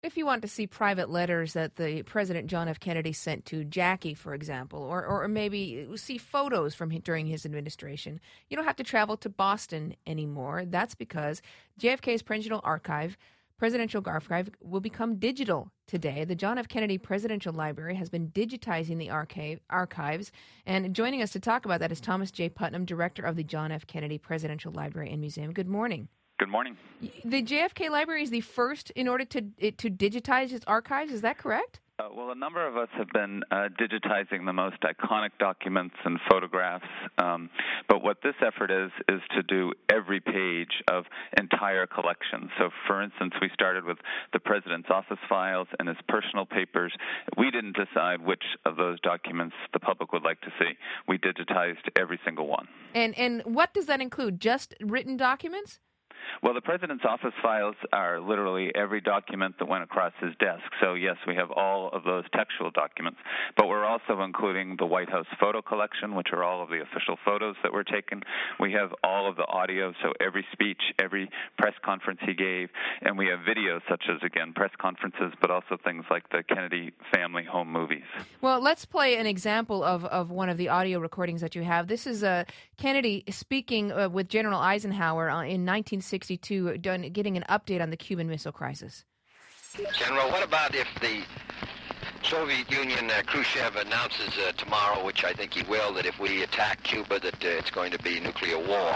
If you want to see private letters that the President John F. Kennedy sent to Jackie, for example, or maybe see photos from during his administration, you don't have to travel to Boston anymore. That's because JFK's Presidential Archive will become digital today. The John F. Kennedy Presidential Library has been digitizing the archives. And joining us to talk about that is Thomas J. Putnam, Director of the John F. Kennedy Presidential Library and Museum. Good morning. Good morning. The JFK Library is the first in order to digitize its archives. Is that correct? Well, a number of us have been digitizing the most iconic documents and photographs. But what this effort is to do every page of entire collections. So, for instance, we started with the President's office files and his personal papers. We didn't decide which of those documents the public would like to see. We digitized every single one. And what does that include? Just written documents? Well, the President's office files are literally every document that went across his desk. So, yes, we have all of those textual documents. But we're also including the White House photo collection, which are all of the official photos that were taken. We have all of the audio, so every speech, every press conference he gave. And we have videos such as, again, press conferences, but also things like the Kennedy family home movies. Well, let's play an example of one of the audio recordings that you have. This is Kennedy speaking with General Eisenhower in 1962, getting an update on the Cuban Missile Crisis. General, what about if the Soviet Union, Khrushchev, announces tomorrow, which I think he will, that if we attack Cuba, that it's going to be nuclear war?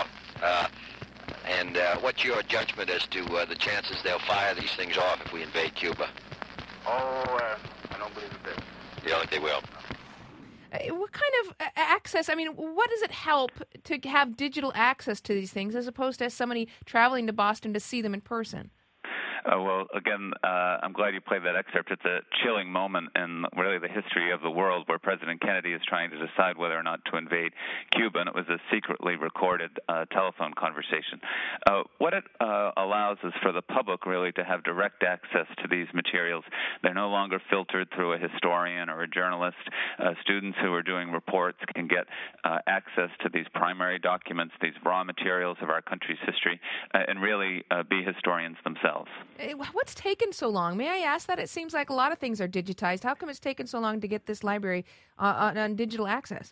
And what's your judgment as to the chances they'll fire these things off if we invade Cuba? I don't believe it. You don't think they will? What kind of access? I mean, what does it help to have digital access to these things as opposed to somebody traveling to Boston to see them in person? Well, again, I'm glad you played that excerpt. It's a chilling moment in really the history of the world where President Kennedy is trying to decide whether or not to invade Cuba, and it was a secretly recorded telephone conversation. What it allows is for the public really to have direct access to these materials. They're no longer filtered through a historian or a journalist. Students who are doing reports can get access to these primary documents, these raw materials of our country's history, and really be historians themselves. What's taken so long? May I ask that? It seems like a lot of things are digitized. How come it's taken so long to get this library on digital access?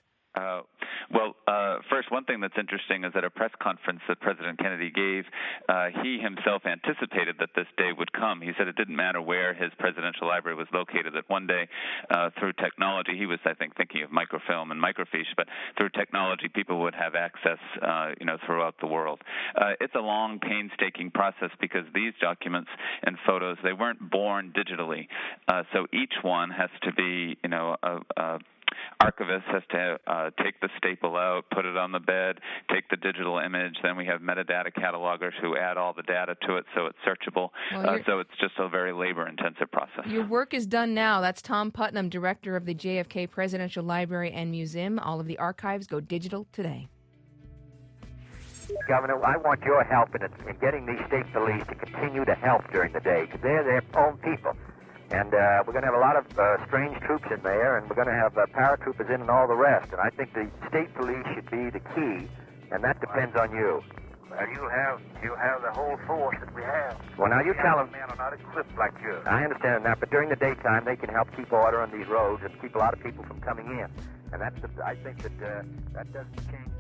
First, one thing that's interesting is at a press conference that President Kennedy gave, he himself anticipated that this day would come. He said it didn't matter where his presidential library was located, that one day, through technology, he was, I think, thinking of microfilm and microfiche, but through technology, people would have access, throughout the world. It's a long, painstaking process because these documents and photos, they weren't born digitally. So each one has to be, archivist has to take the staple out, put it on the bed, take the digital image. Then we have metadata catalogers who add all the data to it so it's searchable. So it's just a very labor-intensive process. Your work is done now. That's Tom Putnam, Director of the JFK Presidential Library and Museum. All of the archives go digital today. Governor, I want your help in getting these state police to continue to help during the day because they're their own people. And we're going to have a lot of strange troops in there, and we're going to have paratroopers in and all the rest. And I think the state police should be the key, and that depends on you. Well, you have the whole force that we have. Well, now you tell them. Men are not equipped like you. I understand that, but during the daytime they can help keep order on these roads and keep a lot of people from coming in. And I think that doesn't change.